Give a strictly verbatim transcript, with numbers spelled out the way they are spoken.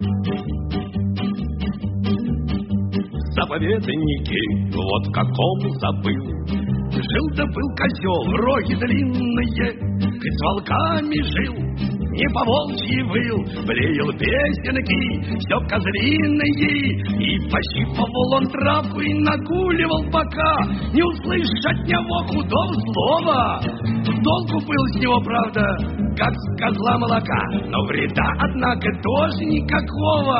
Заповедники, вот в каком забыл. Жил-то был козел, роги длинные, хоть с волками жил, не по-волчьи выл, блеял песенки, все козлиные, и пощипывал он травку и нагуливал, пока не услышь от него худого слова. Толку был с него, правда, как с козла молока, но вреда, однако, тоже никакого.